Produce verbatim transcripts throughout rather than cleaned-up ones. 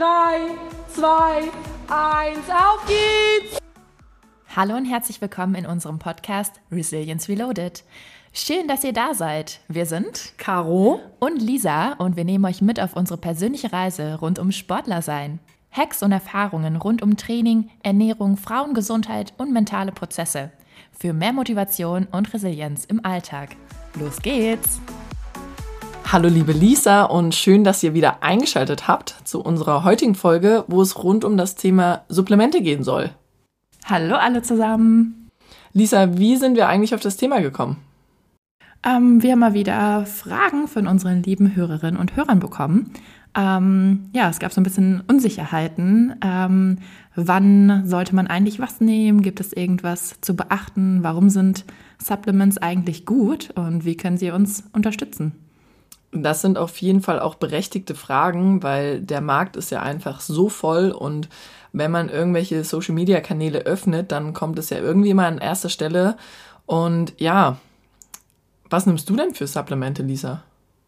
drei, zwei, eins, auf geht's! Hallo und herzlich willkommen in unserem Podcast Resilience Reloaded. Schön, dass ihr da seid. Wir sind Caro und Lisa und wir nehmen euch mit auf unsere persönliche Reise rund um Sportlersein. Hacks und Erfahrungen rund um Training, Ernährung, Frauengesundheit und mentale Prozesse. Für mehr Motivation und Resilienz im Alltag. Los geht's! Hallo liebe Lisa und schön, dass ihr wieder eingeschaltet habt zu unserer heutigen Folge, wo es rund um das Thema Supplemente gehen soll. Hallo alle zusammen! Lisa, wie sind wir eigentlich auf das Thema gekommen? Ähm, wir haben mal wieder Fragen von unseren lieben Hörerinnen und Hörern bekommen. Ähm, ja, es gab so ein bisschen Unsicherheiten. Ähm, wann sollte man eigentlich was nehmen? Gibt es irgendwas zu beachten? Warum sind Supplements eigentlich gut und wie können sie uns unterstützen? Das sind auf jeden Fall auch berechtigte Fragen, weil der Markt ist ja einfach so voll und wenn man irgendwelche Social-Media-Kanäle öffnet, dann kommt es ja irgendwie mal an erster Stelle. Und ja, was nimmst du denn für Supplemente, Lisa?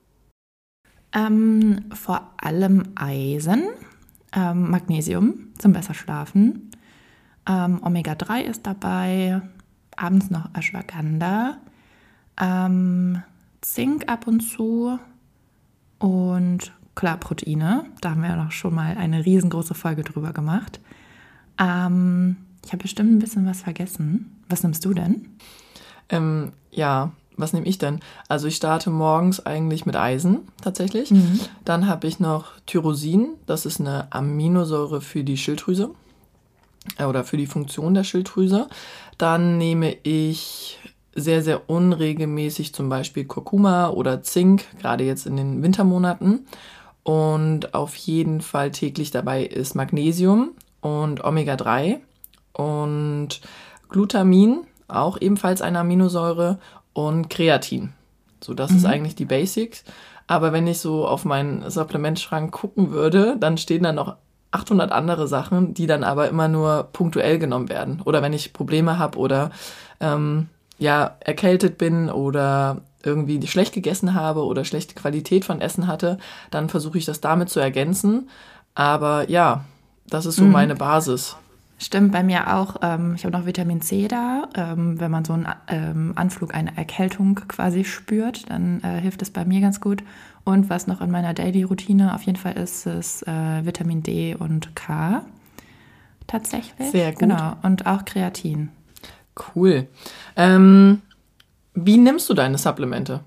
Ähm, vor allem Eisen, ähm, Magnesium zum besser schlafen, ähm, Omega drei ist dabei, abends noch Ashwagandha, ähm, Zink ab und zu und klar Proteine. Da haben wir ja noch schon mal eine riesengroße Folge drüber gemacht. Ähm, ich habe bestimmt ein bisschen was vergessen. Was nimmst du denn? Ähm, ja, was nehme ich denn? Also ich starte morgens eigentlich mit Eisen tatsächlich. Mhm. Dann habe ich noch Tyrosin. Das ist eine Aminosäure für die Schilddrüse äh, oder für die Funktion der Schilddrüse. Dann nehme ich sehr, sehr unregelmäßig zum Beispiel Kurkuma oder Zink, gerade jetzt in den Wintermonaten. Und auf jeden Fall täglich dabei ist Magnesium und Omega drei und Glutamin, auch ebenfalls eine Aminosäure, und Kreatin. So, das mhm. ist eigentlich die Basics. Aber wenn ich so auf meinen Supplementschrank gucken würde, dann stehen da noch achthundert andere Sachen, die dann aber immer nur punktuell genommen werden. Oder wenn ich Probleme habe oder ähm, ja, erkältet bin oder irgendwie schlecht gegessen habe oder schlechte Qualität von Essen hatte, dann versuche ich das damit zu ergänzen. Aber ja, das ist so mhm. meine Basis. Stimmt, bei mir auch. Ähm, ich habe noch Vitamin C da. Ähm, wenn man so einen ähm, Anflug, eine Erkältung quasi spürt, dann äh, hilft es bei mir ganz gut. Und was noch in meiner Daily-Routine auf jeden Fall ist, ist äh, Vitamin D und K tatsächlich. Sehr gut. Genau, und auch Kreatin. Cool. Ähm, wie nimmst du deine Supplemente?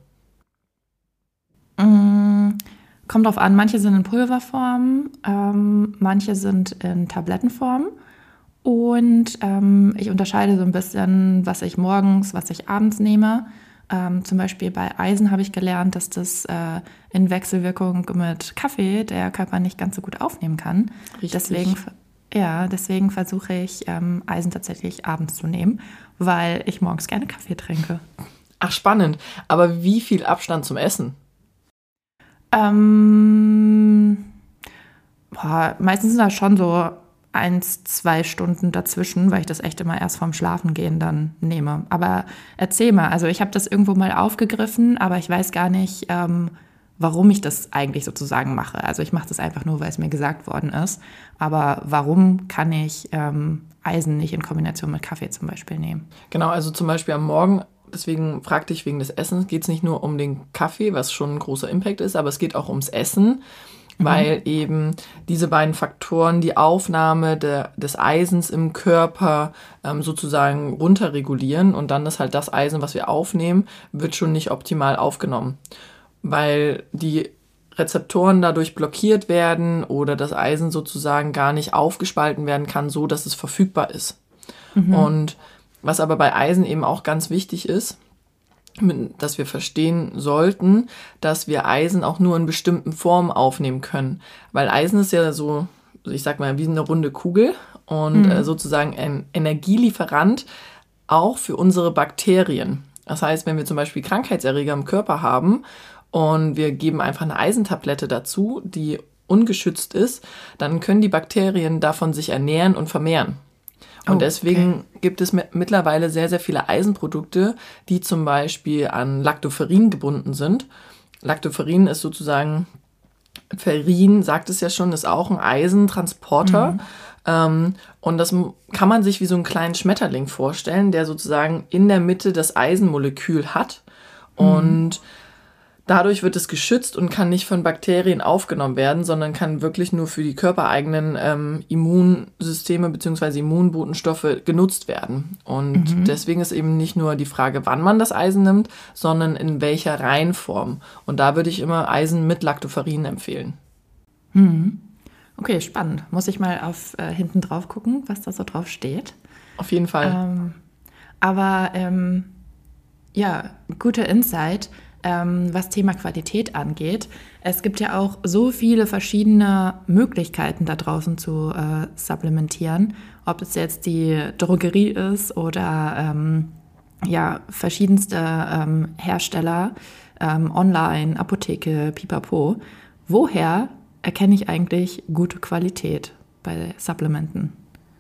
Mm, kommt drauf an, manche sind in Pulverform, ähm, manche sind in Tablettenform. Und ähm, ich unterscheide so ein bisschen, was ich morgens, was ich abends nehme. Ähm, zum Beispiel bei Eisen habe ich gelernt, dass das äh, in Wechselwirkung mit Kaffee der Körper nicht ganz so gut aufnehmen kann. Richtig. Deswegen, ja, deswegen versuche ich ähm, Eisen tatsächlich abends zu nehmen, weil ich morgens gerne Kaffee trinke. Ach, spannend. Aber wie viel Abstand zum Essen? Ähm, boah, meistens sind das schon so eins, zwei Stunden dazwischen, weil ich das echt immer erst vorm Schlafengehen dann nehme. Aber erzähl mal, also ich habe das irgendwo mal aufgegriffen, aber ich weiß gar nicht, ähm, warum ich das eigentlich sozusagen mache. Also ich mache das einfach nur, weil es mir gesagt worden ist. Aber warum kann ich ähm, Eisen nicht in Kombination mit Kaffee zum Beispiel nehmen? Genau, also zum Beispiel am Morgen, deswegen fragte ich wegen des Essens, geht es nicht nur um den Kaffee, was schon ein großer Impact ist, aber es geht auch ums Essen. Weil eben diese beiden Faktoren die Aufnahme der, des Eisens im Körper ähm, sozusagen runterregulieren und dann ist halt das Eisen, was wir aufnehmen, wird schon nicht optimal aufgenommen, weil die Rezeptoren dadurch blockiert werden oder das Eisen sozusagen gar nicht aufgespalten werden kann, so dass es verfügbar ist. Mhm. Und was aber bei Eisen eben auch ganz wichtig ist, dass wir verstehen sollten, dass wir Eisen auch nur in bestimmten Formen aufnehmen können. Weil Eisen ist ja so, ich sag mal, wie eine runde Kugel und mhm. äh, sozusagen ein Energielieferant auch für unsere Bakterien. Das heißt, wenn wir zum Beispiel Krankheitserreger im Körper haben und wir geben einfach eine Eisentablette dazu, die ungeschützt ist, dann können die Bakterien davon sich ernähren und vermehren. Und oh, deswegen okay. gibt es mit, mittlerweile sehr, sehr viele Eisenprodukte, die zum Beispiel an Lactoferrin gebunden sind. Lactoferrin ist sozusagen Ferrin, sagt es ja schon, ist auch ein Eisentransporter. Mhm. Ähm, und das kann man sich wie so einen kleinen Schmetterling vorstellen, der sozusagen in der Mitte das Eisenmolekül hat. Mhm. Und dadurch wird es geschützt und kann nicht von Bakterien aufgenommen werden, sondern kann wirklich nur für die körpereigenen ähm, Immunsysteme bzw. Immunbotenstoffe genutzt werden. Und mhm. deswegen ist eben nicht nur die Frage, wann man das Eisen nimmt, sondern in welcher Reihenform. Und da würde ich immer Eisen mit Lactoferrin empfehlen. Mhm. Okay, spannend. Muss ich mal auf äh, hinten drauf gucken, was da so drauf steht. Auf jeden Fall. Ähm, aber ähm, ja, guter Insight. Ähm, was Thema Qualität angeht. Es gibt ja auch so viele verschiedene Möglichkeiten da draußen zu äh, supplementieren, ob es jetzt die Drogerie ist oder ähm, ja, verschiedenste ähm, Hersteller, ähm, online, Apotheke, pipapo. Woher erkenne ich eigentlich gute Qualität bei Supplementen?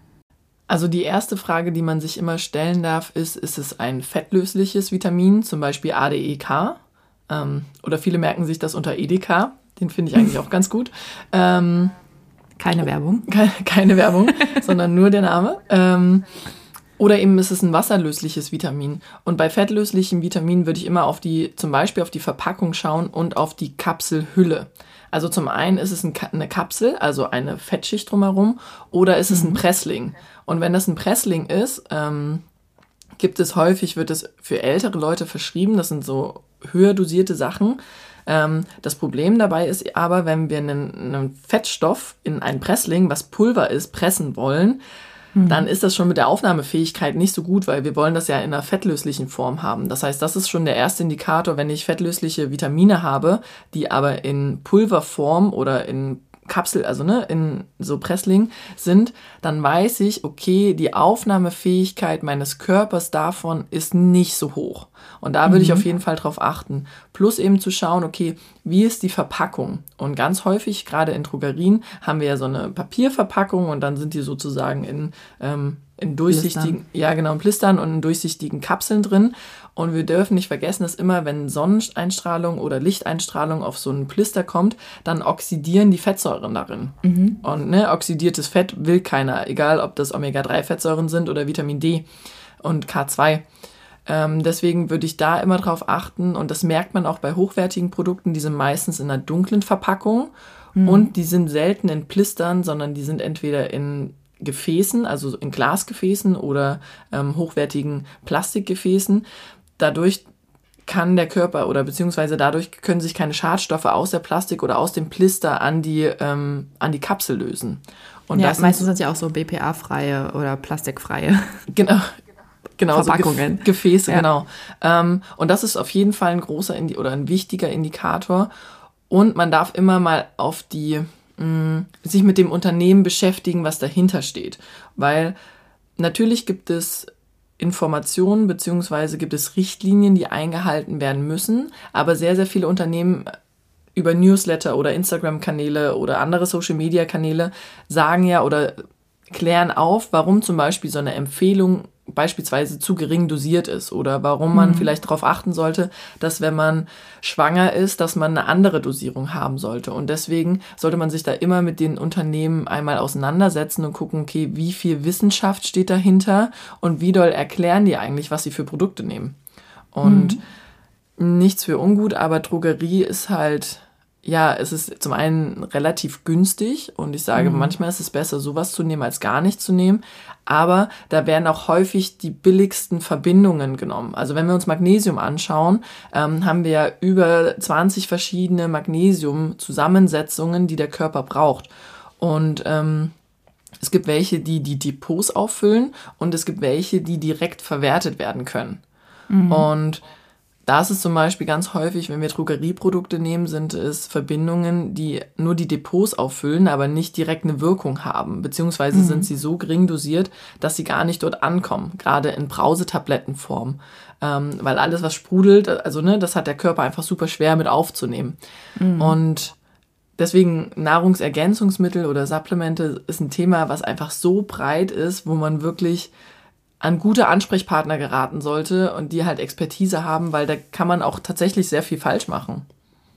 Also die erste Frage, die man sich immer stellen darf, ist, ist es ein fettlösliches Vitamin, zum Beispiel A D E K? Ähm, oder viele merken sich das unter E D K, den finde ich eigentlich auch ganz gut. Ähm, keine Werbung. Keine, keine Werbung, sondern nur der Name. Ähm, oder eben ist es ein wasserlösliches Vitamin. Und bei fettlöslichen Vitaminen würde ich immer auf die, zum Beispiel auf die Verpackung schauen und auf die Kapselhülle. Also zum einen ist es ein, eine Kapsel, also eine Fettschicht drumherum, oder ist es ein Pressling. Und wenn das ein Pressling ist, ähm, gibt es häufig, wird es für ältere Leute verschrieben, das sind so höher dosierte Sachen. Ähm, das Problem dabei ist aber, wenn wir einen, einen Fettstoff in ein Pressling, was Pulver ist, pressen wollen, mhm. dann ist das schon mit der Aufnahmefähigkeit nicht so gut, weil wir wollen das ja in einer fettlöslichen Form haben. Das heißt, das ist schon der erste Indikator, wenn ich fettlösliche Vitamine habe, die aber in Pulverform oder in Kapsel, also ne, in so Pressling sind, dann weiß ich, okay, die Aufnahmefähigkeit meines Körpers davon ist nicht so hoch. Und da würde mhm. ich auf jeden Fall drauf achten. Plus eben zu schauen, okay, wie ist die Verpackung? Und ganz häufig, gerade in Drogerien, haben wir ja so eine Papierverpackung und dann sind die sozusagen in, ähm, in durchsichtigen, Blistern. ja genau, in Blistern und in durchsichtigen Kapseln drin. Und wir dürfen nicht vergessen, dass immer, wenn Sonneneinstrahlung oder Lichteinstrahlung auf so einen Blister kommt, dann oxidieren die Fettsäuren darin. Mhm. Und ne, oxidiertes Fett will keiner, egal ob das Omega drei Fettsäuren sind oder Vitamin D und K zwei. Ähm, deswegen würde ich da immer drauf achten. Und das merkt man auch bei hochwertigen Produkten, die sind meistens in einer dunklen Verpackung. Mhm. Und die sind selten in Blistern, sondern die sind entweder in Gefäßen, also in Glasgefäßen oder ähm, hochwertigen Plastikgefäßen. Dadurch kann der Körper oder beziehungsweise dadurch können sich keine Schadstoffe aus der Plastik oder aus dem Blister an die, ähm, an die Kapsel lösen. Und ja, das meistens sind es ja auch so B P A-freie oder plastikfreie genau, genau, Verpackungen. So Ge- Gefäße, ja. genau. Ähm, und das ist auf jeden Fall ein großer Indi- oder ein wichtiger Indikator. Und man darf immer mal auf die mh, sich mit dem Unternehmen beschäftigen, was dahinter steht. Weil natürlich gibt es Informationen beziehungsweise gibt es Richtlinien, die eingehalten werden müssen, aber sehr, sehr viele Unternehmen über Newsletter oder Instagram-Kanäle oder andere Social-Media-Kanäle sagen ja oder klären auf, warum zum Beispiel so eine Empfehlung beispielsweise zu gering dosiert ist oder warum man mhm. vielleicht darauf achten sollte, dass wenn man schwanger ist, dass man eine andere Dosierung haben sollte. Und deswegen sollte man sich da immer mit den Unternehmen einmal auseinandersetzen und gucken, okay, wie viel Wissenschaft steht dahinter und wie doll erklären die eigentlich, was sie für Produkte nehmen. Und mhm. nichts für ungut, aber Drogerie ist halt, ja, es ist zum einen relativ günstig und ich sage, mhm. manchmal ist es besser, sowas zu nehmen, als gar nicht zu nehmen. Aber da werden auch häufig die billigsten Verbindungen genommen. Also wenn wir uns Magnesium anschauen, ähm, haben wir ja über zwanzig verschiedene Magnesium-Zusammensetzungen, die der Körper braucht. Und ähm, es gibt welche, die die Depots auffüllen und es gibt welche, die direkt verwertet werden können. Mhm. Und da ist es zum Beispiel ganz häufig, wenn wir Drogerieprodukte nehmen, sind es Verbindungen, die nur die Depots auffüllen, aber nicht direkt eine Wirkung haben. Beziehungsweise mhm. sind sie so gering dosiert, dass sie gar nicht dort ankommen, gerade in Brausetablettenform. Ähm, weil alles, was sprudelt, also ne, das hat der Körper einfach super schwer mit aufzunehmen. Mhm. Und deswegen Nahrungsergänzungsmittel oder Supplemente ist ein Thema, was einfach so breit ist, wo man wirklich an gute Ansprechpartner geraten sollte und die halt Expertise haben, weil da kann man auch tatsächlich sehr viel falsch machen.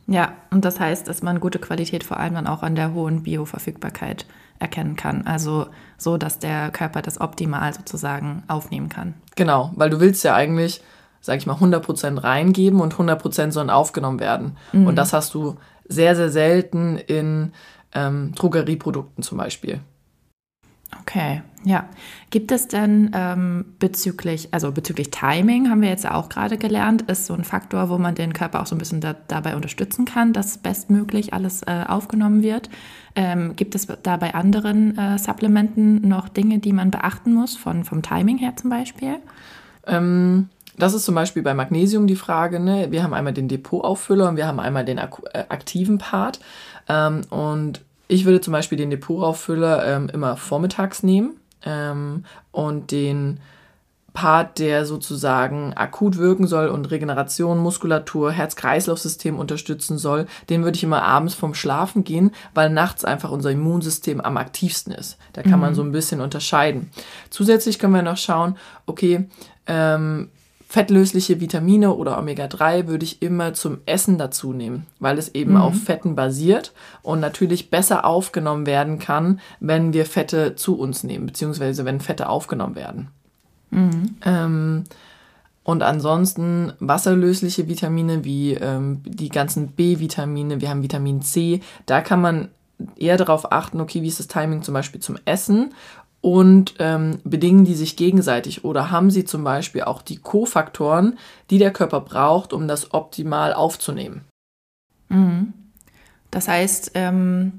Ja, und das heißt, dass man gute Qualität vor allem dann auch an der hohen Bioverfügbarkeit erkennen kann. Also so, dass der Körper das optimal sozusagen aufnehmen kann. Genau, weil du willst ja eigentlich, sag ich mal, hundert Prozent reingeben und hundert Prozent sollen aufgenommen werden. Mhm. Und das hast du sehr, sehr selten in ähm, Drogerieprodukten zum Beispiel. Okay, ja. Gibt es denn ähm, bezüglich, also bezüglich Timing, haben wir jetzt auch gerade gelernt, ist so ein Faktor, wo man den Körper auch so ein bisschen da, dabei unterstützen kann, dass bestmöglich alles äh, aufgenommen wird. Ähm, gibt es da bei anderen äh, Supplementen noch Dinge, die man beachten muss, von, vom Timing her zum Beispiel? Ähm, das ist zum Beispiel bei Magnesium die Frage, ne? Wir haben einmal den Depotauffüller und wir haben einmal den ak- äh, aktiven Part. Ähm, und ich würde zum Beispiel den Depotauffüller ähm, immer vormittags nehmen ähm, und den Part, der sozusagen akut wirken soll und Regeneration, Muskulatur, Herz-Kreislauf-System unterstützen soll, den würde ich immer abends vorm Schlafen gehen, weil nachts einfach unser Immunsystem am aktivsten ist. Da kann mhm. man so ein bisschen unterscheiden. Zusätzlich können wir noch schauen, okay, ähm, fettlösliche Vitamine oder Omega drei würde ich immer zum Essen dazu nehmen, weil es eben mhm. auf Fetten basiert und natürlich besser aufgenommen werden kann, wenn wir Fette zu uns nehmen, beziehungsweise wenn Fette aufgenommen werden. Mhm. Ähm, und ansonsten wasserlösliche Vitamine wie ähm, die ganzen B-Vitamine, wir haben Vitamin C, da kann man eher darauf achten, okay, wie ist das Timing zum Beispiel zum Essen und ähm, bedingen die sich gegenseitig oder haben sie zum Beispiel auch die Kofaktoren, die der Körper braucht, um das optimal aufzunehmen. Mhm. Das heißt, ähm,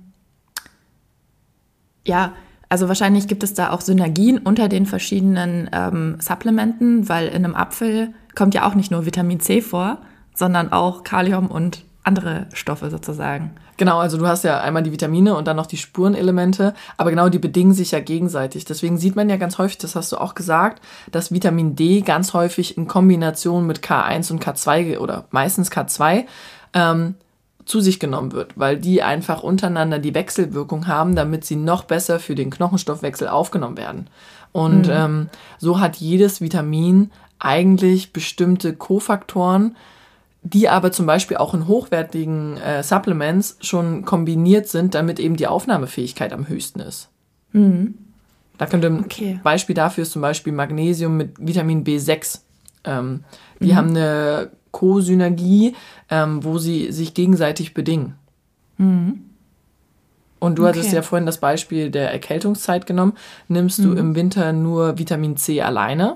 ja, also wahrscheinlich gibt es da auch Synergien unter den verschiedenen ähm, Supplementen, weil in einem Apfel kommt ja auch nicht nur Vitamin C vor, sondern auch Kalium und andere Stoffe sozusagen. Genau, also du hast ja einmal die Vitamine und dann noch die Spurenelemente, aber genau die bedingen sich ja gegenseitig. Deswegen sieht man ja ganz häufig, das hast du auch gesagt, dass Vitamin D ganz häufig in Kombination mit K eins und K zwei oder meistens K zwei ähm, zu sich genommen wird, weil die einfach untereinander die Wechselwirkung haben, damit sie noch besser für den Knochenstoffwechsel aufgenommen werden. Und mhm. ähm, so hat jedes Vitamin eigentlich bestimmte Kofaktoren, die aber zum Beispiel auch in hochwertigen äh, Supplements schon kombiniert sind, damit eben die Aufnahmefähigkeit am höchsten ist. Mhm. Da könnte ein okay. Beispiel dafür ist zum Beispiel Magnesium mit Vitamin B sechs. Ähm, die mhm. haben eine Co-Synergie, ähm, wo sie sich gegenseitig bedingen. Mhm. Und du okay. hattest ja vorhin das Beispiel der Erkältungszeit genommen. Nimmst mhm. du im Winter nur Vitamin C alleine?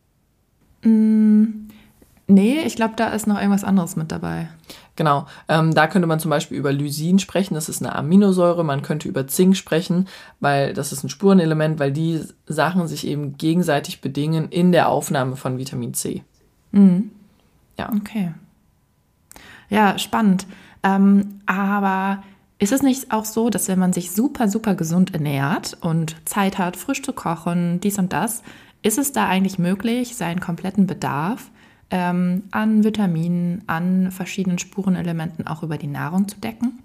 Mhm. Nee, ich glaube, da ist noch irgendwas anderes mit dabei. Genau, ähm, da könnte man zum Beispiel über Lysin sprechen, das ist eine Aminosäure, man könnte über Zink sprechen, weil das ist ein Spurenelement, weil die Sachen sich eben gegenseitig bedingen in der Aufnahme von Vitamin C. Mhm. Ja. Okay. Ja, spannend. Ähm, aber ist es nicht auch so, dass wenn man sich super, super gesund ernährt und Zeit hat, frisch zu kochen, dies und das, ist es da eigentlich möglich, seinen kompletten Bedarf ähm, an Vitaminen, an verschiedenen Spurenelementen auch über die Nahrung zu decken?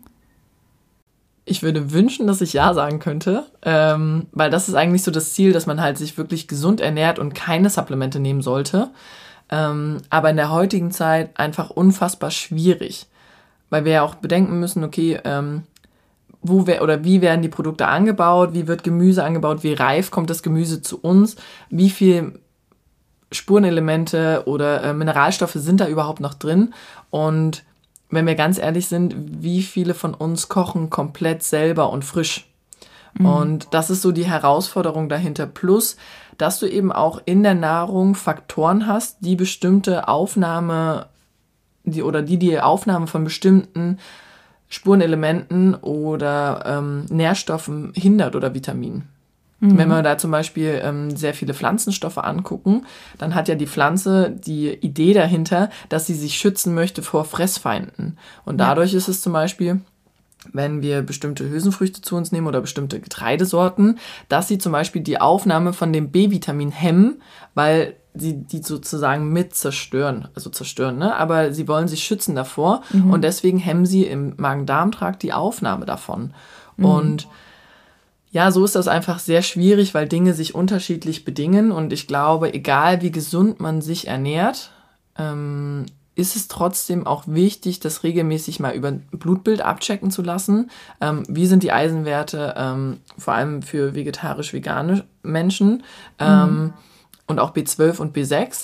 Ich würde wünschen, dass ich ja sagen könnte, ähm, weil das ist eigentlich so das Ziel, dass man halt sich wirklich gesund ernährt und keine Supplemente nehmen sollte. Ähm, aber in der heutigen Zeit einfach unfassbar schwierig, weil wir ja auch bedenken müssen, okay, ähm, wo wer, oder wie werden die Produkte angebaut, wie wird Gemüse angebaut, wie reif kommt das Gemüse zu uns, wie viel Spurenelemente oder äh, Mineralstoffe sind da überhaupt noch drin und wenn wir ganz ehrlich sind, wie viele von uns kochen komplett selber und frisch? Mhm. Und das ist so die Herausforderung dahinter. Plus, dass du eben auch in der Nahrung Faktoren hast, die bestimmte Aufnahme, die oder die die Aufnahme von bestimmten Spurenelementen oder ähm, Nährstoffen hindert oder Vitaminen. Mhm. Wenn wir da zum Beispiel ähm, sehr viele Pflanzenstoffe angucken, dann hat ja die Pflanze die Idee dahinter, dass sie sich schützen möchte vor Fressfeinden. Und dadurch ja. ist es zum Beispiel, wenn wir bestimmte Hülsenfrüchte zu uns nehmen oder bestimmte Getreidesorten, dass sie zum Beispiel die Aufnahme von dem B-Vitamin hemmen, weil sie die sozusagen mit zerstören, also zerstören, ne? Aber sie wollen sich schützen davor mhm. und deswegen hemmen sie im Magen-Darm-Trakt die Aufnahme davon. Mhm. Und ja, so ist das einfach sehr schwierig, weil Dinge sich unterschiedlich bedingen und ich glaube, egal wie gesund man sich ernährt, ähm, ist es trotzdem auch wichtig, das regelmäßig mal über ein Blutbild abchecken zu lassen. Ähm, wie sind die Eisenwerte, ähm, vor allem für vegetarisch-vegane Menschen, ähm, mhm. und auch B zwölf und B sechs.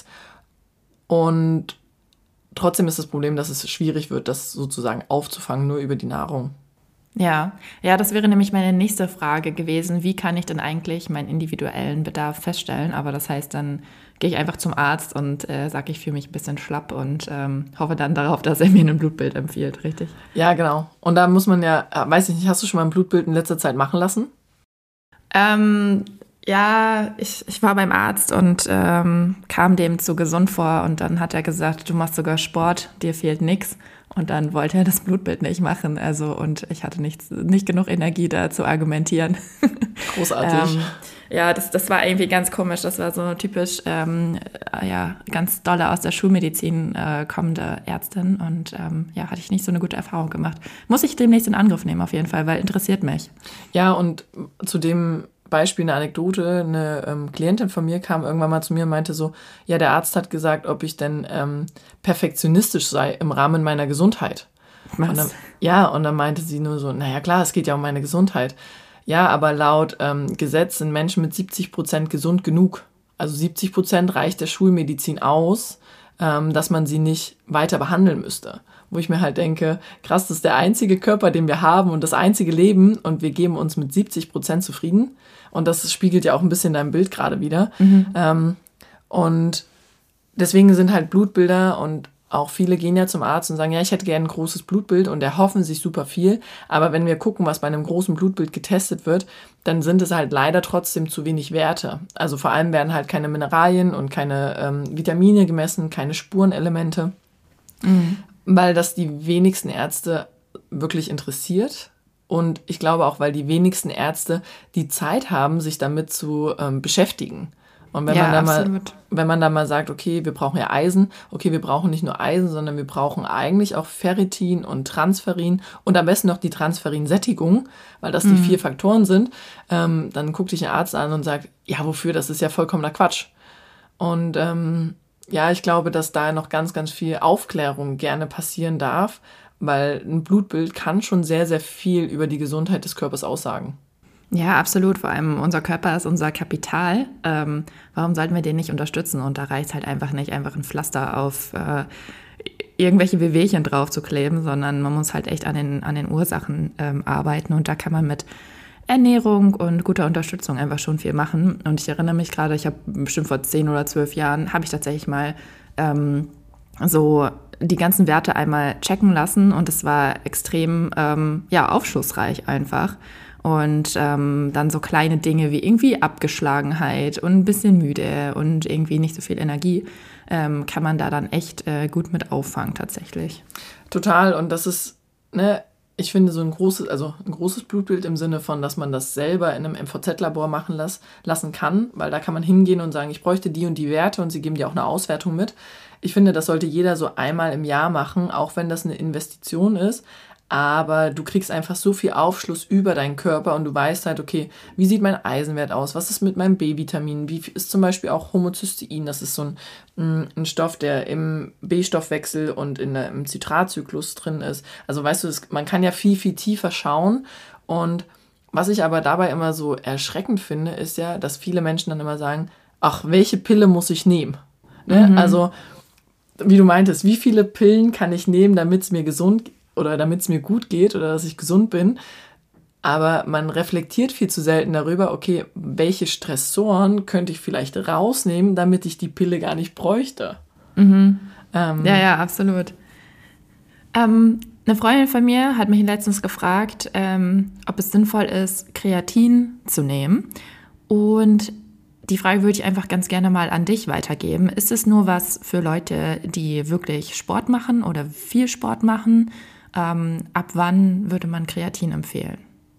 Und trotzdem ist das Problem, dass es schwierig wird, das sozusagen aufzufangen, nur über die Nahrung. Ja, ja, das wäre nämlich meine nächste Frage gewesen. Wie kann ich denn eigentlich meinen individuellen Bedarf feststellen? Aber das heißt, dann gehe ich einfach zum Arzt und äh, sage, ich fühle mich ein bisschen schlapp und ähm, hoffe dann darauf, dass er mir ein Blutbild empfiehlt, richtig? Ja, genau. Und da muss man ja, weiß ich nicht, hast du schon mal ein Blutbild in letzter Zeit machen lassen? Ähm, ja, ich, ich war beim Arzt und ähm, kam dem zu gesund vor und dann hat er gesagt, du machst sogar Sport, dir fehlt nichts. Und dann wollte er das Blutbild nicht machen. Also, und ich hatte nicht, nicht genug Energie, da zu argumentieren. Großartig. ähm, ja, das, das war irgendwie ganz komisch. Das war so typisch, ähm, ja, ganz dolle aus der Schulmedizin äh, kommende Ärztin. Und ähm, ja, hatte ich nicht so eine gute Erfahrung gemacht. Muss ich demnächst in Angriff nehmen, auf jeden Fall, weil interessiert mich. Ja, und zu dem Beispiel eine Anekdote, eine ähm, Klientin von mir kam irgendwann mal zu mir und meinte so, ja, der Arzt hat gesagt, ob ich denn ähm, perfektionistisch sei im Rahmen meiner Gesundheit. Was? Und dann, ja, und dann meinte sie nur so, naja klar, es geht ja um meine Gesundheit. Ja, aber laut ähm, Gesetz sind Menschen mit siebzig Prozent gesund genug. Also siebzig Prozent reicht der Schulmedizin aus, ähm, dass man sie nicht weiter behandeln müsste. Wo ich mir halt denke, krass, das ist der einzige Körper, den wir haben und das einzige Leben und wir geben uns mit siebzig Prozent zufrieden. Und das spiegelt ja auch ein bisschen dein Bild gerade wieder. Mhm. Ähm, und deswegen sind halt Blutbilder und auch viele gehen ja zum Arzt und sagen, ja, ich hätte gerne ein großes Blutbild und erhoffen sich super viel. Aber wenn wir gucken, was bei einem großen Blutbild getestet wird, dann sind es halt leider trotzdem zu wenig Werte. Also vor allem werden halt keine Mineralien und keine ähm, Vitamine gemessen, keine Spurenelemente, mhm. weil das die wenigsten Ärzte wirklich interessiert. Und ich glaube auch, weil die wenigsten Ärzte die Zeit haben, sich damit zu ähm, beschäftigen. Und wenn, ja, man da mal, wenn man da mal sagt, okay, wir brauchen ja Eisen, okay, wir brauchen nicht nur Eisen, sondern wir brauchen eigentlich auch Ferritin und Transferin und am besten noch die Transferinsättigung, weil das mhm. die vier Faktoren sind, ähm, dann guckt dich ein Arzt an und sagt, ja, wofür, das ist ja vollkommener Quatsch. Und ähm, ja, ich glaube, dass da noch ganz, ganz viel Aufklärung gerne passieren darf, weil ein Blutbild kann schon sehr, sehr viel über die Gesundheit des Körpers aussagen. Ja, absolut. Vor allem unser Körper ist unser Kapital. Ähm, warum sollten wir den nicht unterstützen? Und da reicht halt einfach nicht, einfach ein Pflaster auf äh, irgendwelche Wehwehchen drauf zu kleben, sondern man muss halt echt an den, an den Ursachen ähm, arbeiten. Und da kann man mit Ernährung und guter Unterstützung einfach schon viel machen. Und ich erinnere mich gerade, ich habe bestimmt vor zehn oder zwölf Jahren, habe ich tatsächlich mal ähm, so die ganzen Werte einmal checken lassen und es war extrem ähm, ja, aufschlussreich einfach. Und ähm, dann so kleine Dinge wie irgendwie Abgeschlagenheit und ein bisschen müde und irgendwie nicht so viel Energie, ähm, kann man da dann echt äh, gut mit auffangen tatsächlich. Total. Und das ist, ne, ich finde so ein großes, also ein großes Blutbild im Sinne von, dass man das selber in einem M V Z-Labor machen las, lassen kann, weil da kann man hingehen und sagen, ich bräuchte die und die Werte und sie geben dir auch eine Auswertung mit. Ich finde, das sollte jeder so einmal im Jahr machen, auch wenn das eine Investition ist. Aber du kriegst einfach so viel Aufschluss über deinen Körper und du weißt halt, okay, wie sieht mein Eisenwert aus? Was ist mit meinem B-Vitamin? Wie ist zum Beispiel auch Homozystein? Das ist so ein, ein Stoff, der im B-Stoffwechsel und in der, im Zitratzyklus drin ist. Also weißt du, das, man kann ja viel, viel tiefer schauen. Und was ich aber dabei immer so erschreckend finde, ist ja, dass viele Menschen dann immer sagen, ach, welche Pille muss ich nehmen? Ne? Mhm. Also, wie du meintest, wie viele Pillen kann ich nehmen, damit es mir gesund geht? Oder damit es mir gut geht oder dass ich gesund bin. Aber man reflektiert viel zu selten darüber, okay, welche Stressoren könnte ich vielleicht rausnehmen, damit ich die Pille gar nicht bräuchte. Mhm. Ähm, ja, ja, absolut. Ähm, eine Freundin von mir hat mich letztens gefragt, ähm, ob es sinnvoll ist, Kreatin zu nehmen. Und die Frage würde ich einfach ganz gerne mal an dich weitergeben. Ist es nur was für Leute, die wirklich Sport machen oder viel Sport machen? Ähm, ab wann würde man Kreatin empfehlen?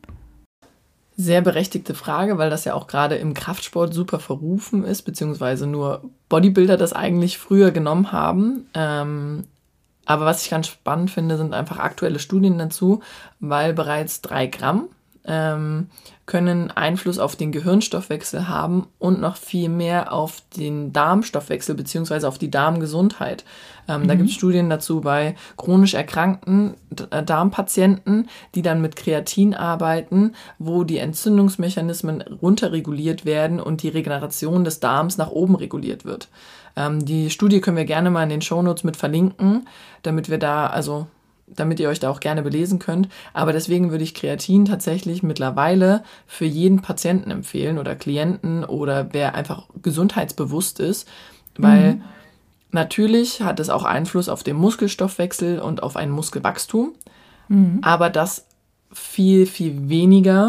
Sehr berechtigte Frage, weil das ja auch gerade im Kraftsport super verrufen ist, beziehungsweise nur Bodybuilder das eigentlich früher genommen haben. Ähm, aber was ich ganz spannend finde, sind einfach aktuelle Studien dazu, weil bereits drei Gramm ähm, können Einfluss auf den Gehirnstoffwechsel haben und noch viel mehr auf den Darmstoffwechsel beziehungsweise auf die Darmgesundheit. Ähm, mhm. Da gibt es Studien dazu bei chronisch erkrankten D- Darmpatienten, die dann mit Kreatin arbeiten, wo die Entzündungsmechanismen runterreguliert werden und die Regeneration des Darms nach oben reguliert wird. Ähm, die Studie können wir gerne mal in den Shownotes mit verlinken, damit wir da, also damit ihr euch da auch gerne belesen könnt. Aber deswegen würde ich Kreatin tatsächlich mittlerweile für jeden Patienten empfehlen oder Klienten oder wer einfach gesundheitsbewusst ist, weil mhm. natürlich hat es auch Einfluss auf den Muskelstoffwechsel und auf ein Muskelwachstum, mhm. aber das viel, viel weniger,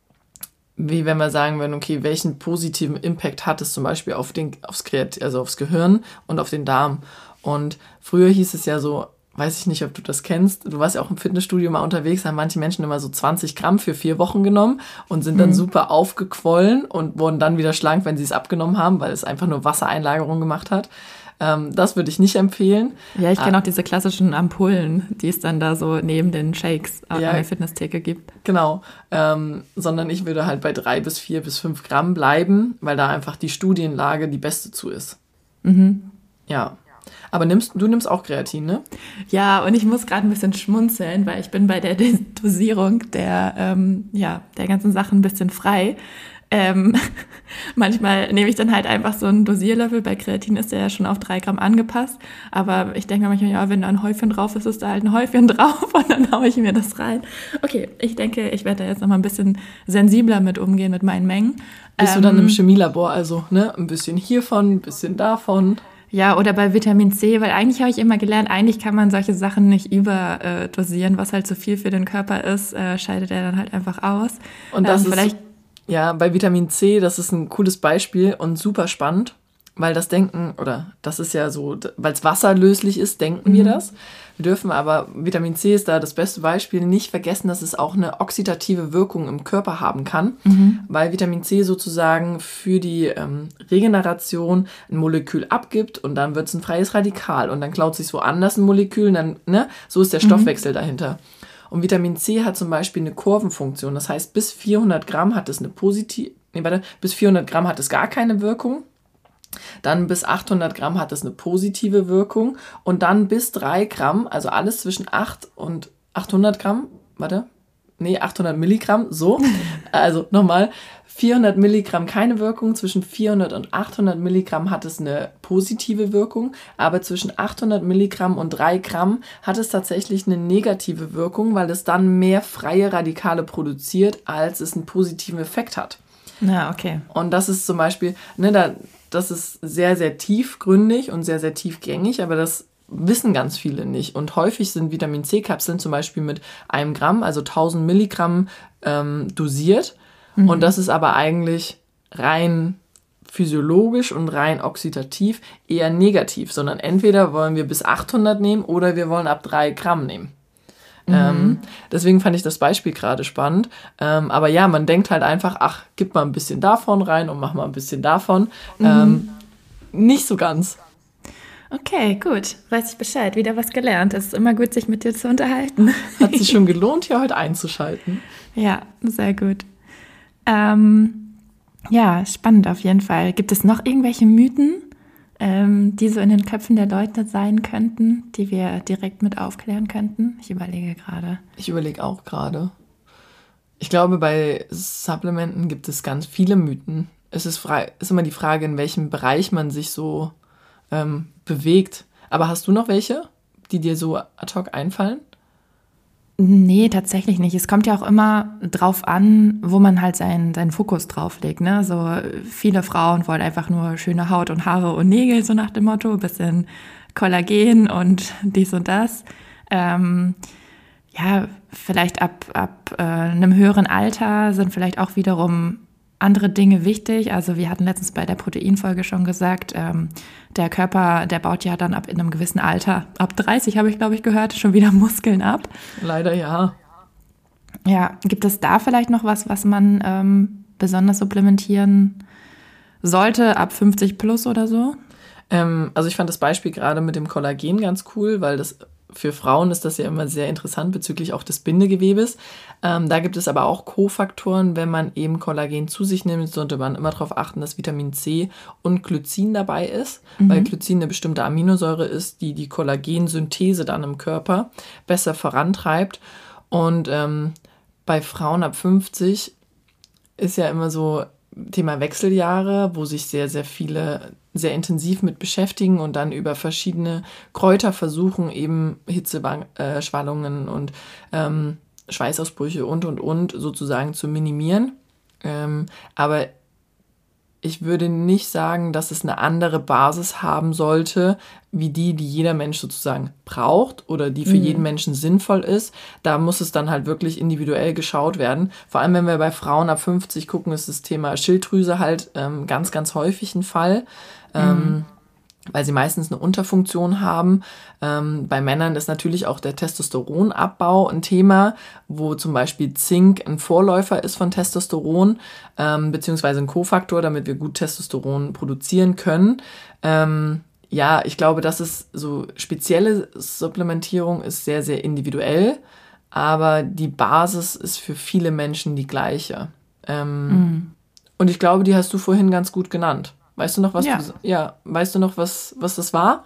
wie wenn wir sagen würden, okay, welchen positiven Impact hat es zum Beispiel auf den, aufs Kreat- also aufs Gehirn und auf den Darm. Und früher hieß es ja so, weiß ich nicht, ob du das kennst, du warst ja auch im Fitnessstudio mal unterwegs, haben manche Menschen immer so zwanzig Gramm für vier Wochen genommen und sind dann mhm. super aufgequollen und wurden dann wieder schlank, wenn sie es abgenommen haben, weil es einfach nur Wassereinlagerung gemacht hat. Ähm, das würde ich nicht empfehlen. Ja, ich kenne auch diese klassischen Ampullen, die es dann da so neben den Shakes ja, an der Fitnesstheke gibt. Genau, ähm, sondern ich würde halt bei drei bis vier bis fünf Gramm bleiben, weil da einfach die Studienlage die beste zu ist. Mhm. Ja. Aber nimmst, du nimmst auch Kreatin, ne? Ja, und ich muss gerade ein bisschen schmunzeln, weil ich bin bei der Dosierung der, ähm, ja, der ganzen Sachen ein bisschen frei. Ähm, manchmal nehme ich dann halt einfach so einen Dosierlöffel. Bei Kreatin ist der ja schon auf drei Gramm angepasst. Aber ich denke mir manchmal, ja, wenn da ein Häufchen drauf ist, ist da halt ein Häufchen drauf und dann haue ich mir das rein. Okay, ich denke, ich werde da jetzt noch mal ein bisschen sensibler mit umgehen, mit meinen Mengen. Bist ähm, du dann im Chemielabor, also, ne? Ein bisschen hiervon, ein bisschen davon. Ja, oder bei Vitamin C, weil eigentlich habe ich immer gelernt, eigentlich kann man solche Sachen nicht überdosieren, was halt zu viel für den Körper ist, äh, scheidet er dann halt einfach aus. Und das ähm, ist, vielleicht ja, bei Vitamin C, das ist ein cooles Beispiel und super spannend, weil das Denken, oder das ist ja so, weil es wasserlöslich ist, denken mhm. wir das. Wir dürfen aber, Vitamin C ist da das beste Beispiel, nicht vergessen, dass es auch eine oxidative Wirkung im Körper haben kann, mhm. weil Vitamin C sozusagen für die ähm, Regeneration ein Molekül abgibt und dann wird es ein freies Radikal und dann klaut sich woanders ein Molekül und dann, ne, so ist der Stoffwechsel mhm. dahinter. Und Vitamin C hat zum Beispiel eine Kurvenfunktion, das heißt, bis vierhundert Gramm hat es eine positive, nee, warte, bis vierhundert Gramm hat es gar keine Wirkung. Dann bis achthundert Gramm hat es eine positive Wirkung und dann bis drei Gramm, also alles zwischen acht und achthundert Gramm, warte, nee, achthundert Milligramm, so, also nochmal, vierhundert Milligramm keine Wirkung, zwischen vierhundert und achthundert Milligramm hat es eine positive Wirkung, aber zwischen achthundert Milligramm und drei Gramm hat es tatsächlich eine negative Wirkung, weil es dann mehr freie Radikale produziert, als es einen positiven Effekt hat. Na, okay. Und das ist zum Beispiel, ne, da, das ist sehr, sehr tiefgründig und sehr, sehr tiefgängig, aber das wissen ganz viele nicht. Und häufig sind Vitamin-C-Kapseln zum Beispiel mit einem Gramm, also tausend Milligramm ähm, dosiert. Mhm. Und das ist aber eigentlich rein physiologisch und rein oxidativ eher negativ, sondern entweder wollen wir bis achthundert nehmen oder wir wollen ab drei Gramm nehmen. Mhm. Ähm, deswegen fand ich das Beispiel gerade spannend. Ähm, aber ja, man denkt halt einfach, ach, gib mal ein bisschen davon rein und mach mal ein bisschen davon. Mhm. Ähm, nicht so ganz. Okay, gut. Weiß ich Bescheid. Wieder was gelernt. Es ist immer gut, sich mit dir zu unterhalten. Hat sich schon gelohnt, hier heute einzuschalten. Ja, sehr gut. Ähm, ja, spannend auf jeden Fall. Gibt es noch irgendwelche Mythen, ähm, die so in den Köpfen der Leute sein könnten, die wir direkt mit aufklären könnten? Ich überlege gerade. Ich überlege auch gerade. Ich glaube, bei Supplementen gibt es ganz viele Mythen. Es ist, frei, ist immer die Frage, in welchem Bereich man sich so ähm, bewegt. Aber hast du noch welche, die dir so ad hoc einfallen? Nee, tatsächlich nicht. Es kommt ja auch immer drauf an, wo man halt seinen, seinen Fokus drauf legt. Ne? So viele Frauen wollen einfach nur schöne Haut und Haare und Nägel, so nach dem Motto, ein bisschen Kollagen und dies und das. Ähm, ja, vielleicht ab, ab äh, einem höheren Alter sind vielleicht auch wiederum andere Dinge wichtig. Also wir hatten letztens bei der Proteinfolge schon gesagt, ähm, der Körper, der baut ja dann ab in einem gewissen Alter, ab dreißig habe ich, glaube ich, gehört, schon wieder Muskeln ab. Leider ja. Ja, gibt es da vielleicht noch was, was man ähm, besonders supplementieren sollte, ab fünfzig plus oder so? Ähm, also ich fand das Beispiel gerade mit dem Kollagen ganz cool, weil das für Frauen ist das ja immer sehr interessant bezüglich auch des Bindegewebes. Ähm, da gibt es aber auch Kofaktoren. Wenn man eben Kollagen zu sich nimmt, sollte man immer darauf achten, dass Vitamin C und Glycin dabei ist, mhm. weil Glycin eine bestimmte Aminosäure ist, die die Kollagensynthese dann im Körper besser vorantreibt. Und ähm, bei Frauen ab fünfzig ist ja immer so Thema Wechseljahre, wo sich sehr, sehr viele sehr intensiv mit beschäftigen und dann über verschiedene Kräuter versuchen, eben Hitzeschwallungen und ähm, Schweißausbrüche und, und, und sozusagen zu minimieren. Ähm, aber ich würde nicht sagen, dass es eine andere Basis haben sollte, wie die, die jeder Mensch sozusagen braucht oder die für mhm. jeden Menschen sinnvoll ist. Da muss es dann halt wirklich individuell geschaut werden. Vor allem, wenn wir bei Frauen ab fünfzig gucken, ist das Thema Schilddrüse halt ähm, ganz, ganz häufig ein Fall. Mhm. Ähm, weil sie meistens eine Unterfunktion haben. Ähm, bei Männern ist natürlich auch der Testosteronabbau ein Thema, wo zum Beispiel Zink ein Vorläufer ist von Testosteron, ähm, beziehungsweise ein Kofaktor, damit wir gut Testosteron produzieren können. Ähm, ja, ich glaube, das ist so spezielle Supplementierung ist sehr, sehr individuell, aber die Basis ist für viele Menschen die gleiche. Ähm, mhm. Und ich glaube, die hast du vorhin ganz gut genannt. Weißt du noch, was ja. du, ja, weißt du noch, was, was das war?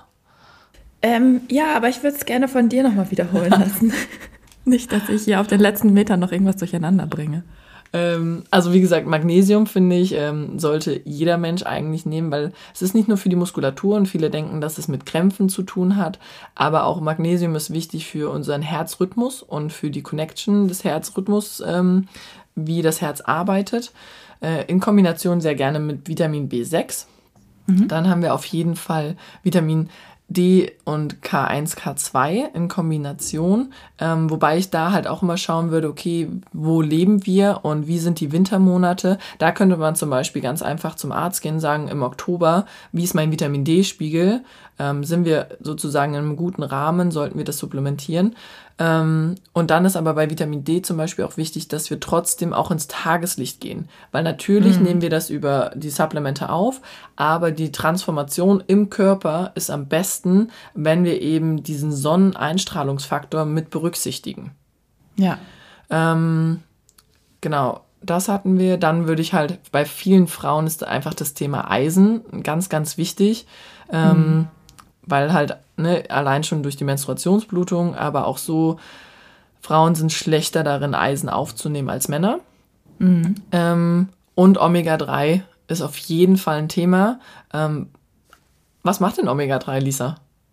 Ähm, ja, aber ich würde es gerne von dir nochmal wiederholen lassen. Nicht, dass ich hier auf den letzten Metern noch irgendwas durcheinander bringe. Ähm, also wie gesagt, Magnesium, finde ich, ähm, sollte jeder Mensch eigentlich nehmen, weil es ist nicht nur für die Muskulatur und viele denken, dass es mit Krämpfen zu tun hat, aber auch Magnesium ist wichtig für unseren Herzrhythmus und für die Connection des Herzrhythmus, ähm, wie das Herz arbeitet. In Kombination sehr gerne mit Vitamin B sechs. Mhm. Dann haben wir auf jeden Fall Vitamin D und K eins, K zwei in Kombination. Ähm, wobei ich da halt auch immer schauen würde, okay, wo leben wir und wie sind die Wintermonate? Da könnte man zum Beispiel ganz einfach zum Arzt gehen, sagen im Oktober, wie ist mein Vitamin D-Spiegel? Ähm, sind wir sozusagen in einem guten Rahmen, sollten wir das supplementieren? Ähm, und dann ist aber bei Vitamin D zum Beispiel auch wichtig, dass wir trotzdem auch ins Tageslicht gehen. Weil natürlich mhm. nehmen wir das über die Supplemente auf, aber die Transformation im Körper ist am besten, wenn wir eben diesen Sonneneinstrahlungsfaktor mit berücksichtigen. Ja. Ähm, genau, das hatten wir. Dann würde ich halt, bei vielen Frauen ist einfach das Thema Eisen ganz, ganz wichtig. Ähm, mhm. Weil halt, ne, allein schon durch die Menstruationsblutung, aber auch so, Frauen sind schlechter darin, Eisen aufzunehmen als Männer. Mhm. Ähm, und Omega drei ist auf jeden Fall ein Thema. Ähm, was macht denn Omega drei, Lisa?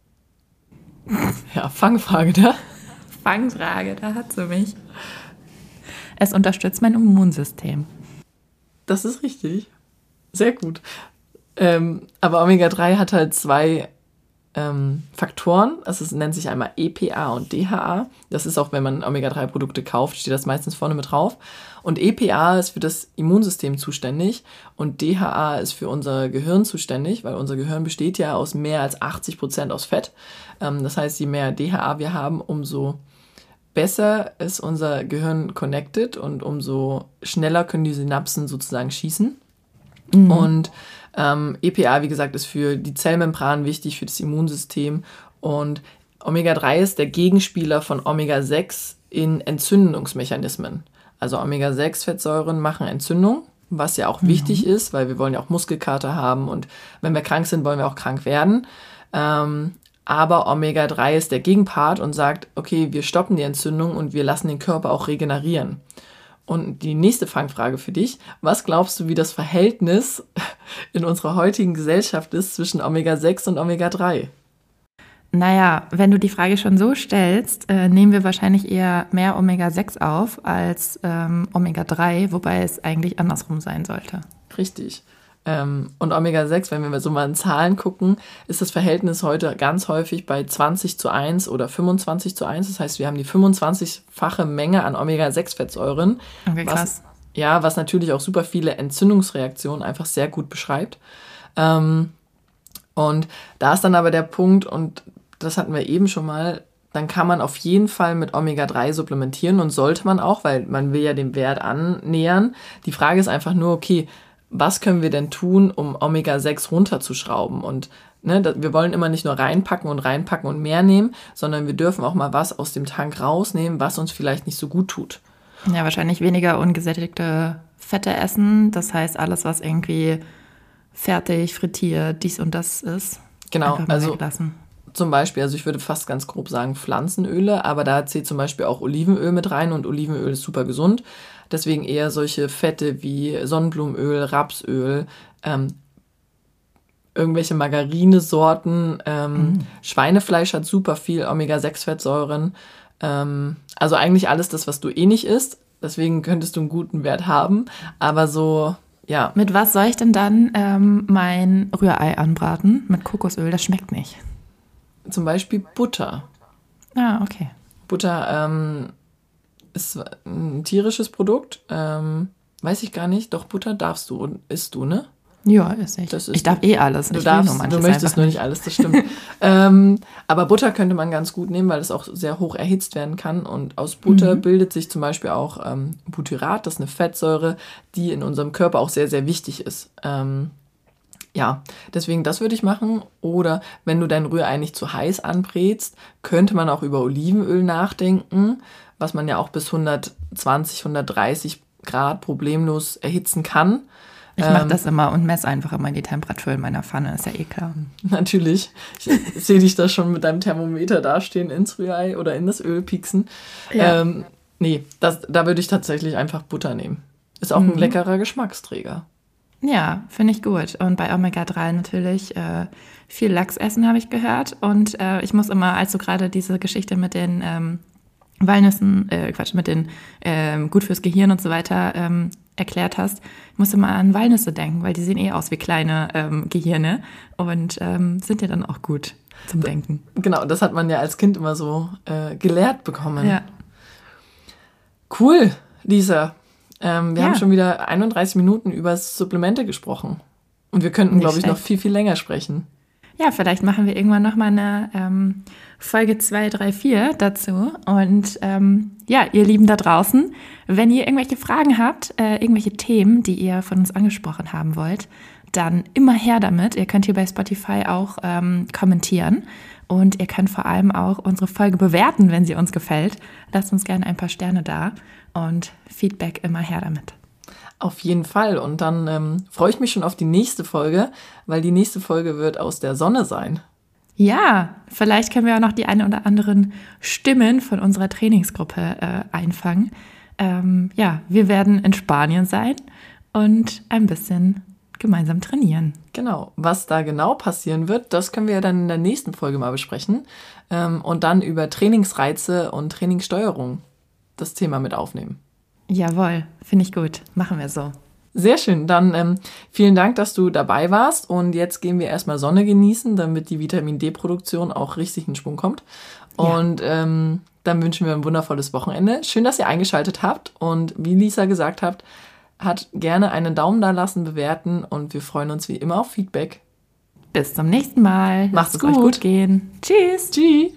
Ja, Fangfrage da. Fangfrage, da hat sie mich. Es unterstützt mein Immunsystem. Das ist richtig. Sehr gut. Ähm, aber Omega drei hat halt zwei Ähm, Faktoren, also es nennt sich einmal E P A und D H A. Das ist auch, wenn man Omega drei Produkte kauft, steht das meistens vorne mit drauf. Und E P A ist für das Immunsystem zuständig und D H A ist für unser Gehirn zuständig, weil unser Gehirn besteht ja aus mehr als achtzig Prozent aus Fett. Ähm, das heißt, je mehr D H A wir haben, umso besser ist unser Gehirn connected und umso schneller können die Synapsen sozusagen schießen. Mhm. Und Ähm, E P A, wie gesagt, ist für die Zellmembran wichtig, für das Immunsystem. Und Omega drei ist der Gegenspieler von Omega sechs in Entzündungsmechanismen. Also Omega sechs Fettsäuren machen Entzündung, was ja auch mhm. wichtig ist, weil wir wollen ja auch Muskelkater haben und wenn wir krank sind, wollen wir auch krank werden. Ähm, aber Omega drei ist der Gegenpart und sagt, okay, wir stoppen die Entzündung und wir lassen den Körper auch regenerieren. Und die nächste Fangfrage für dich, was glaubst du, wie das Verhältnis in unserer heutigen Gesellschaft ist zwischen Omega sechs und Omega drei? Naja, wenn du die Frage schon so stellst, äh, nehmen wir wahrscheinlich eher mehr Omega sechs auf als ähm, Omega drei, wobei es eigentlich andersrum sein sollte. Richtig. Ähm, und Omega sechs, wenn wir so mal in Zahlen gucken, ist das Verhältnis heute ganz häufig bei zwanzig zu eins oder fünfundzwanzig zu eins. Das heißt, wir haben die fünfundzwanzigfache Menge an Omega sechs Fettsäuren. Okay, krass. Was, ja, was natürlich auch super viele Entzündungsreaktionen einfach sehr gut beschreibt. Ähm, und da ist dann aber der Punkt, und das hatten wir eben schon mal, dann kann man auf jeden Fall mit Omega drei supplementieren und sollte man auch, weil man will ja den Wert annähern. Die Frage ist einfach nur, okay, was können wir denn tun, um Omega sechs runterzuschrauben? Und ne, wir wollen immer nicht nur reinpacken und reinpacken und mehr nehmen, sondern wir dürfen auch mal was aus dem Tank rausnehmen, was uns vielleicht nicht so gut tut. Ja, wahrscheinlich weniger ungesättigte Fette essen. Das heißt, alles, was irgendwie fertig, frittiert, dies und das ist. Genau, also weglassen. Zum Beispiel, also ich würde fast ganz grob sagen Pflanzenöle, aber da zählt zum Beispiel auch Olivenöl mit rein und Olivenöl ist super gesund. Deswegen eher solche Fette wie Sonnenblumenöl, Rapsöl, ähm, irgendwelche Margarinesorten. Ähm, mhm. Schweinefleisch hat super viel Omega sechs Fettsäuren. Ähm, also eigentlich alles das, was du eh nicht isst. Deswegen könntest du einen guten Wert haben. Aber so, ja. Mit was soll ich denn dann ähm, mein Rührei anbraten? Mit Kokosöl, das schmeckt nicht. Zum Beispiel Butter. Ah, okay. Butter ähm, ist ein tierisches Produkt. Ähm, weiß ich gar nicht. Doch, Butter darfst du und isst du, ne? Ja, ist ich. Das ist, ich darf eh alles. Du, ich darfst, nur du möchtest nur nicht alles, das stimmt. ähm, aber Butter könnte man ganz gut nehmen, weil es auch sehr hoch erhitzt werden kann. Und aus Butter mhm. bildet sich zum Beispiel auch ähm, Butyrat, das ist eine Fettsäure, die in unserem Körper auch sehr, sehr wichtig ist. Ähm, ja, deswegen das würde ich machen. Oder wenn du dein Rührei nicht zu heiß anbrätst, könnte man auch über Olivenöl nachdenken, was man ja auch bis hundertzwanzig, hundertdreißig Grad problemlos erhitzen kann. Ich mache ähm, das immer und messe einfach immer die Temperatur in meiner Pfanne, ist ja eh klar. Natürlich. Ich sehe dich da schon mit deinem Thermometer dastehen ins Rührei oder in das Öl pieksen. Ja. Ähm, nee, das, da würde ich tatsächlich einfach Butter nehmen. Ist auch mhm. ein leckerer Geschmacksträger. Ja, finde ich gut. Und bei Omega drei natürlich äh, viel Lachs essen, habe ich gehört. Und äh, ich muss immer, als du gerade diese Geschichte mit den ähm, Walnüssen, äh, Quatsch, mit den ähm, gut fürs Gehirn und so weiter ähm, erklärt hast, ich muss immer an Walnüsse denken, weil die sehen eh aus wie kleine ähm, Gehirne und ähm, sind ja dann auch gut zum Denken. Genau, das hat man ja als Kind immer so äh, gelehrt bekommen. Ja. Cool, Lisa. Ähm, wir ja. haben schon wieder einunddreißig Minuten über Supplemente gesprochen. Und wir könnten, glaube ich, schlecht. noch viel, viel länger sprechen. Ja, vielleicht machen wir irgendwann nochmal eine ähm, Folge zwei, drei, vier dazu. Und ähm, ja, ihr Lieben da draußen, wenn ihr irgendwelche Fragen habt, äh, irgendwelche Themen, die ihr von uns angesprochen haben wollt, dann immer her damit. Ihr könnt hier bei Spotify auch ähm, kommentieren. Und ihr könnt vor allem auch unsere Folge bewerten, wenn sie uns gefällt. Lasst uns gerne ein paar Sterne da und Feedback immer her damit. Auf jeden Fall. Und dann ähm, freue ich mich schon auf die nächste Folge, weil die nächste Folge wird aus der Sonne sein. Ja, vielleicht können wir auch noch die ein oder anderen Stimmen von unserer Trainingsgruppe äh, einfangen. Ähm, ja, wir werden in Spanien sein und ein bisschen gemeinsam trainieren. Genau. Was da genau passieren wird, das können wir dann in der nächsten Folge mal besprechen. Ähm, und dann über Trainingsreize und Trainingssteuerung das Thema mit aufnehmen. Jawohl, finde ich gut. Machen wir so. Sehr schön. Dann ähm, vielen Dank, dass du dabei warst. Und jetzt gehen wir erstmal Sonne genießen, damit die Vitamin-D-Produktion auch richtig in Schwung kommt. Ja. Und ähm, dann wünschen wir ein wundervolles Wochenende. Schön, dass ihr eingeschaltet habt. Und wie Lisa gesagt hat, hat gerne einen Daumen da lassen, bewerten. Und wir freuen uns wie immer auf Feedback. Bis zum nächsten Mal. Macht's Lasst gut. Es euch gut gehen. Tschüss. Tschüss.